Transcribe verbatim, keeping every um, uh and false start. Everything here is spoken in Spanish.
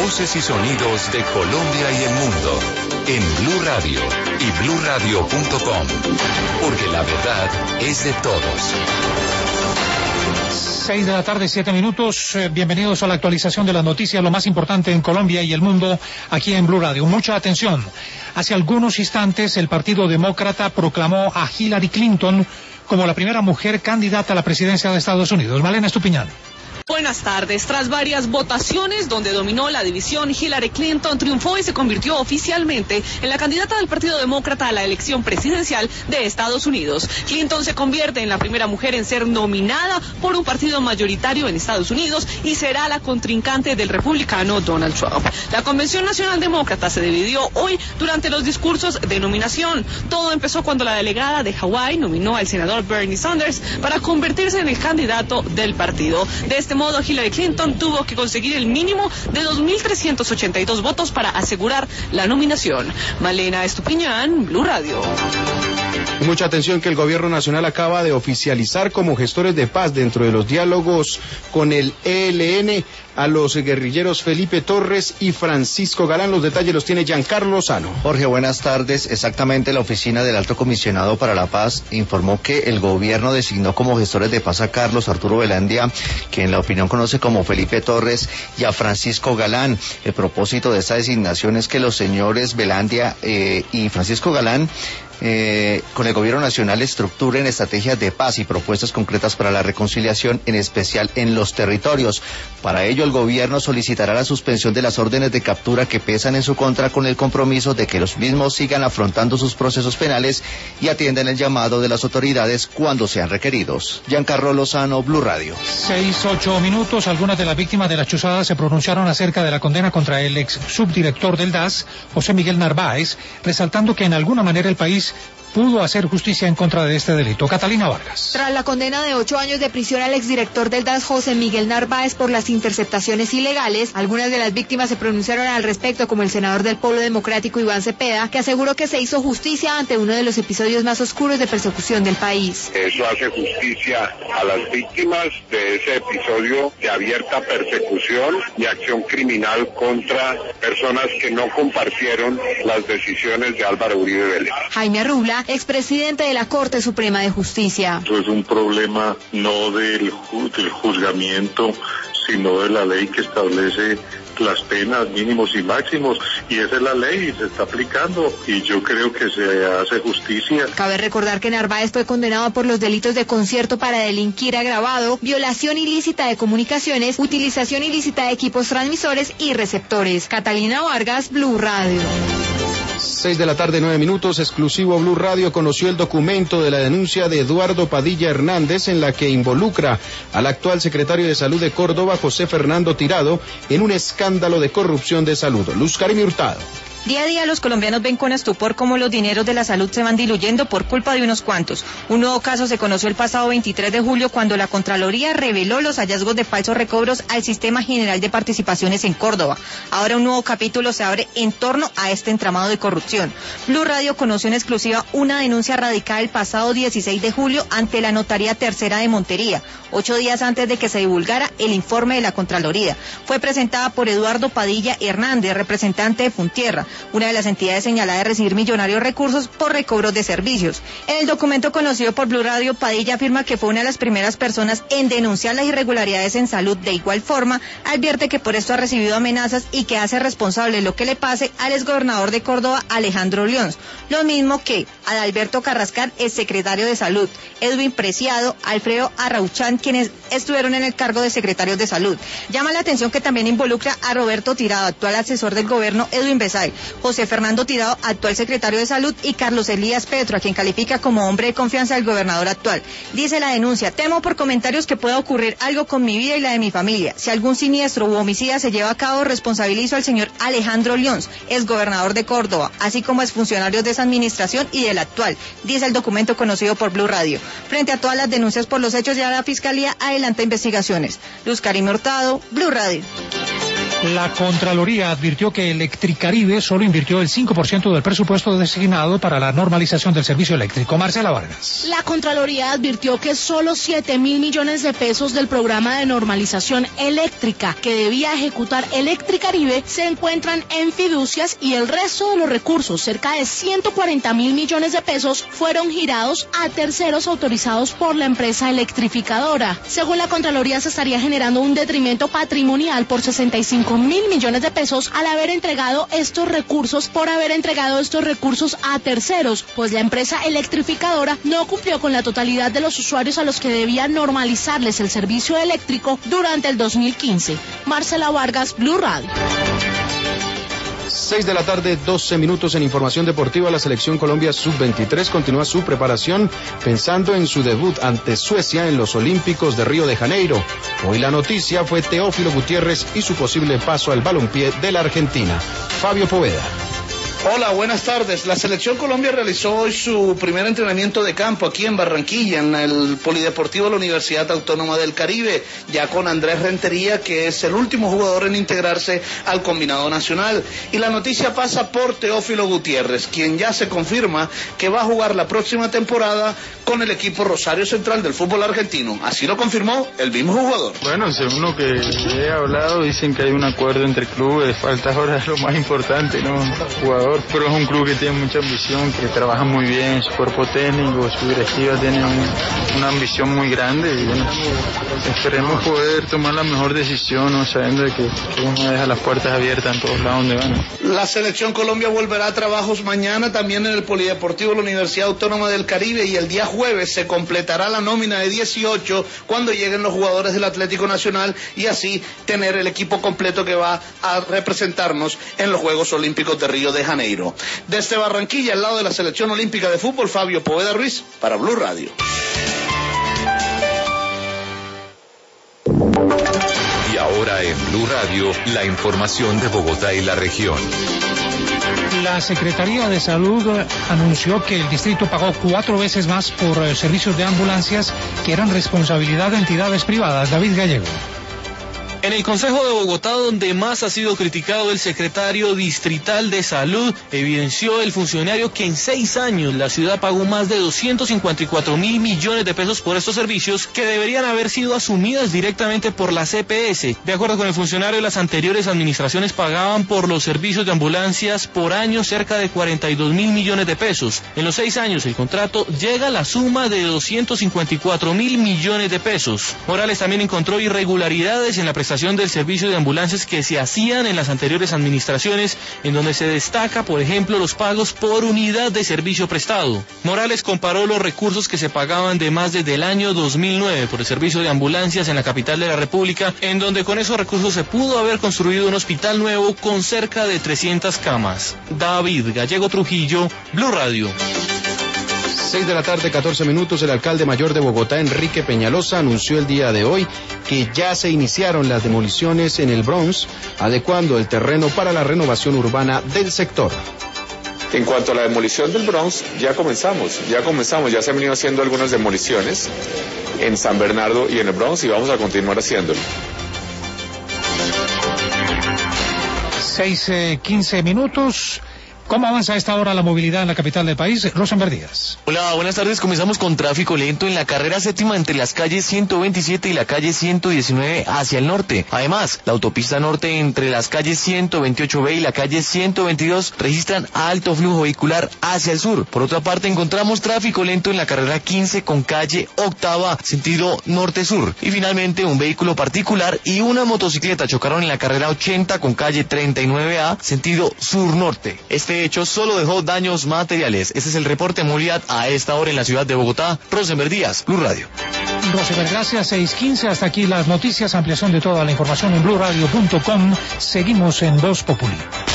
Voces y sonidos de Colombia y el mundo en Blue Radio y blue radio punto com, porque la verdad es de todos. Seis de la tarde, siete minutos. Eh, bienvenidos a la actualización de las noticias, lo más importante en Colombia y el mundo, aquí en Blue Radio. Mucha atención. Hace algunos instantes, el Partido Demócrata proclamó a Hillary Clinton como la primera mujer candidata a la presidencia de Estados Unidos. Malena Estupiñán. Buenas tardes. Tras varias votaciones donde dominó la división, Hillary Clinton triunfó y se convirtió oficialmente en la candidata del Partido Demócrata a la elección presidencial de Estados Unidos. Clinton se convierte en la primera mujer en ser nominada por un partido mayoritario en Estados Unidos y será la contrincante del republicano Donald Trump. La Convención Nacional Demócrata se dividió hoy durante los discursos de nominación. Todo empezó cuando la delegada de Hawái nominó al senador Bernie Sanders para convertirse en el candidato del partido. De este modo, Hillary Clinton tuvo que conseguir el mínimo de dos mil trescientos ochenta y dos votos para asegurar la nominación. Malena Estupiñán, Blue Radio. Mucha atención que el gobierno nacional acaba de oficializar como gestores de paz dentro de los diálogos con el E L N a los guerrilleros Felipe Torres y Francisco Galán. Los detalles los tiene Giancarlo Lozano. Jorge, buenas tardes. Exactamente, la oficina del Alto Comisionado para la Paz informó que el gobierno designó como gestores de paz a Carlos Arturo Velandia, que en la opinión conoce como Felipe Torres, y a Francisco Galán. El propósito de esta designación es que los señores Velandia eh, y Francisco Galán Eh, con el gobierno nacional estructuren estrategias de paz y propuestas concretas para la reconciliación, en especial en los territorios. Para ello, el gobierno solicitará la suspensión de las órdenes de captura que pesan en su contra, con el compromiso de que los mismos sigan afrontando sus procesos penales y atiendan el llamado de las autoridades cuando sean requeridos. Giancarlo Lozano, Blue Radio. Seis, ocho minutos. Algunas de las víctimas de las chuzadas se pronunciaron acerca de la condena contra el ex subdirector del D A S, José Miguel Narváez, resaltando que en alguna manera el país pudo hacer justicia en contra de este delito. Catalina Vargas. Tras la condena de ocho años de prisión al exdirector del D A S, José Miguel Narváez, por las interceptaciones ilegales, algunas de las víctimas se pronunciaron al respecto, como el senador del Polo Democrático Iván Cepeda, que aseguró que se hizo justicia ante uno de los episodios más oscuros de persecución del país. Eso hace justicia a las víctimas de ese episodio de abierta persecución y acción criminal contra personas que no compartieron las decisiones de Álvaro Uribe Vélez. Jaime Arrubla, expresidente de la Corte Suprema de Justicia. Eso es un problema no del, del juzgamiento, sino de la ley que establece las penas mínimos y máximos, y esa es la ley y se está aplicando, y yo creo que se hace justicia. Cabe recordar que Narváez fue condenado por los delitos de concierto para delinquir agravado, violación ilícita de comunicaciones, utilización ilícita de equipos transmisores y receptores. Catalina Vargas, Blue Radio. Seis de la tarde, nueve minutos. Exclusivo Blue Radio conoció el documento de la denuncia de Eduardo Padilla Hernández, en la que involucra al actual secretario de Salud de Córdoba, José Fernando Tirado, en un escándalo de corrupción de salud. Luz Karimi Hurtado. Día a día los colombianos ven con estupor cómo los dineros de la salud se van diluyendo por culpa de unos cuantos. Un nuevo caso se conoció el pasado veintitrés de julio, cuando la Contraloría reveló los hallazgos de falsos recobros al Sistema General de Participaciones en Córdoba. Ahora un nuevo capítulo se abre en torno a este entramado de corrupción. Blue Radio conoció en exclusiva una denuncia radicada el pasado dieciséis de julio ante la Notaría Tercera de Montería, ocho días antes de que se divulgara el informe de la Contraloría. Fue presentada por Eduardo Padilla Hernández, representante de Funtierra, una de las entidades señaladas de recibir millonarios recursos por recobros de servicios. En el documento conocido por Blue Radio, Padilla afirma que fue una de las primeras personas en denunciar las irregularidades en salud. De igual forma, advierte que por esto ha recibido amenazas y que hace responsable lo que le pase al exgobernador de Córdoba, Alejandro Lyons, lo mismo que a Adalberto Carrascal, exsecretario de Salud, Edwin Preciado, Alfredo Arrauchán, quienes estuvieron en el cargo de secretarios de Salud. Llama la atención que también involucra a Roberto Tirado, actual asesor del gobierno Edwin Besay, José Fernando Tirado, actual secretario de Salud, y Carlos Elías Petro, a quien califica como hombre de confianza del gobernador actual. Dice la denuncia: temo por comentarios que pueda ocurrir algo con mi vida y la de mi familia. Si algún siniestro u homicida se lleva a cabo, responsabilizo al señor Alejandro Lyons, ex gobernador de Córdoba, así como exfuncionarios de esa administración y del actual, dice el documento conocido por Blue Radio. Frente a todas las denuncias por los hechos, ya la Fiscalía adelanta investigaciones. Luz Karimi Hurtado, Blue Radio. La Contraloría advirtió que Electricaribe solo invirtió el cinco por ciento del presupuesto designado para la normalización del servicio eléctrico. Marcela Vargas. La Contraloría advirtió que solo siete mil millones de pesos del programa de normalización eléctrica que debía ejecutar Electricaribe se encuentran en fiducias y el resto de los recursos, cerca de ciento cuarenta mil millones de pesos, fueron girados a terceros autorizados por la empresa electrificadora. Según la Contraloría, se estaría generando un detrimento patrimonial por sesenta y cinco mil millones de pesos al haber entregado estos recursos, por haber entregado estos recursos a terceros, pues la empresa electrificadora no cumplió con la totalidad de los usuarios a los que debía normalizarles el servicio eléctrico durante el dos mil quince. Marcela Vargas, Blue Radio. seis de la tarde, doce minutos en información deportiva. La selección Colombia sub veintitrés continúa su preparación pensando en su debut ante Suecia en los Olímpicos de Río de Janeiro. Hoy la noticia fue Teófilo Gutiérrez y su posible paso al balompié de la Argentina. Fabio Poveda. Hola, buenas tardes. La Selección Colombia realizó hoy su primer entrenamiento de campo aquí en Barranquilla, en el Polideportivo de la Universidad Autónoma del Caribe, ya con Andrés Rentería, que es el último jugador en integrarse al combinado nacional. Y la noticia pasa por Teófilo Gutiérrez, quien ya se confirma que va a jugar la próxima temporada con el equipo Rosario Central del fútbol argentino. Así lo confirmó el mismo jugador. Bueno, según lo que he hablado, dicen que hay un acuerdo entre clubes, falta ahora lo más importante, ¿no? Jugador. Pero es un club que tiene mucha ambición, que trabaja muy bien, su cuerpo técnico, su directiva tiene un, una ambición muy grande y bueno, esperemos poder tomar la mejor decisión, ¿no? Sabiendo de que, que uno deja las puertas abiertas en todos lados donde van. La Selección Colombia volverá a trabajos mañana también en el Polideportivo de la Universidad Autónoma del Caribe y el día jueves se completará la nómina de dieciocho cuando lleguen los jugadores del Atlético Nacional y así tener el equipo completo que va a representarnos en los Juegos Olímpicos de Río de Janeiro. Desde Barranquilla, al lado de la Selección Olímpica de Fútbol, Fabio Poveda Ruiz, para Blue Radio. Y ahora en Blue Radio, la información de Bogotá y la región. La Secretaría de Salud anunció que el distrito pagó cuatro veces más por eh, servicios de ambulancias que eran responsabilidad de entidades privadas. David Gallego. En el Consejo de Bogotá, donde más ha sido criticado, el secretario distrital de Salud evidenció el funcionario que en seis años la ciudad pagó más de doscientos cincuenta y cuatro mil millones de pesos por estos servicios que deberían haber sido asumidas directamente por la C P S. De acuerdo con el funcionario, las anteriores administraciones pagaban por los servicios de ambulancias por año cerca de cuarenta y dos mil millones de pesos. En los seis años el contrato llega a la suma de doscientos cincuenta y cuatro mil millones de pesos. Morales también encontró irregularidades en la prestación del servicio de ambulancias que se hacían en las anteriores administraciones, en donde se destaca, por ejemplo, los pagos por unidad de servicio prestado. Morales comparó los recursos que se pagaban de más desde el año dos mil nueve por el servicio de ambulancias en la capital de la República, en donde con esos recursos se pudo haber construido un hospital nuevo con cerca de trescientas camas. David Gallego Trujillo, Blue Radio. seis de la tarde, catorce minutos, el alcalde mayor de Bogotá, Enrique Peñalosa, anunció el día de hoy que ya se iniciaron las demoliciones en el Bronx, adecuando el terreno para la renovación urbana del sector. En cuanto a la demolición del Bronx, ya comenzamos, ya comenzamos, ya se han venido haciendo algunas demoliciones en San Bernardo y en el Bronx y vamos a continuar haciéndolo. seis, quince minutos. ¿Cómo avanza a esta hora la movilidad en la capital del país? Rosenberg Díaz. Hola, buenas tardes. Comenzamos con tráfico lento en la carrera séptima entre las calles ciento veintisiete y la calle ciento diecinueve hacia el norte. Además, la autopista norte entre las calles ciento veintiocho B y la calle ciento veintidós registran alto flujo vehicular hacia el sur. Por otra parte, encontramos tráfico lento en la carrera quince con calle octava, sentido norte-sur. Y finalmente, un vehículo particular y una motocicleta chocaron en la carrera ochenta con calle treinta y nueve A, sentido sur-norte. Este hecho solo dejó daños materiales. Este es el reporte de movilidad a esta hora en la ciudad de Bogotá. Rosenberg Díaz, Blue Radio. Rosenberg, gracias. seis quince, hasta aquí las noticias. Ampliación de toda la información en blue radio punto com. Seguimos en Voz Populi.